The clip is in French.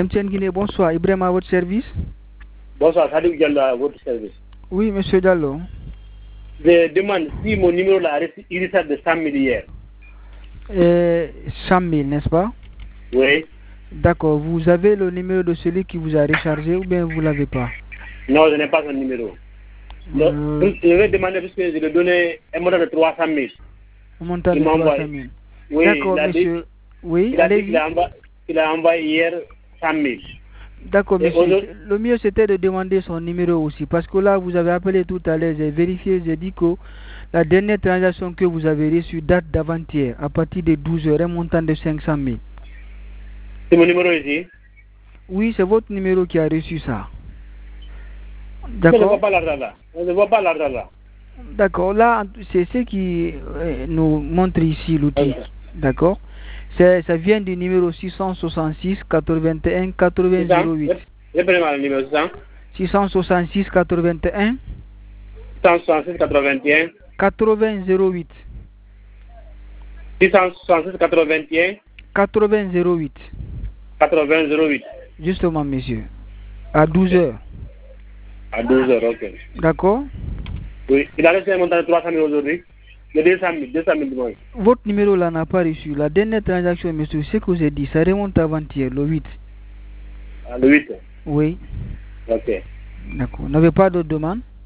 MTN Guinée, bonsoir. Ibrahim à votre service. Bonsoir, Sadik Diallo à votre service. Oui, monsieur Diallo. Je demande si mon numéro là a reçu une recette de 100 000 hier. 100 000, n'est-ce pas? Oui. D'accord. Vous avez le numéro de celui qui vous a rechargé ou bien vous ne l'avez pas? Non, je n'ai pas son numéro. Je vais demander parce que je lui ai donné un montant de 300 000. Un montant de 300 000. Oui, d'accord, monsieur. Oui, allez-y. Il a envoyé hier 100 000. D'accord, monsieur. Le mieux, c'était de demander son numéro aussi. Parce que là, vous avez appelé tout à l'heure, j'ai vérifié, j'ai dit que la dernière transaction que vous avez reçue date d'avant-hier, à partir de 12 heures, un montant de 500 000. C'est mon numéro ici? Oui, c'est votre numéro qui a reçu ça. D'accord. Je ne vois pas l'argent là. Je ne vois pas l'argent là. D'accord, là, c'est ce qui nous montre ici l'outil. D'accord. Ça vient du numéro 666 81 80 08. Reprenez-moi le numéro 666 81 666 81 80 08. 666 81 80 08. 80 08. Justement, monsieur. À 12 heures. À 12 heures, ok. D'accord. Oui, il a reçu un montant de 300 000 aujourd'hui. Le 200 000 demain. Votre numéro là n'a pas reçu. La dernière transaction, monsieur, ce que j'ai dit, ça remonte avant-hier, le 8. Ah, le 8? Oui. Ok. D'accord. Vous n'avez pas d'autres demandes?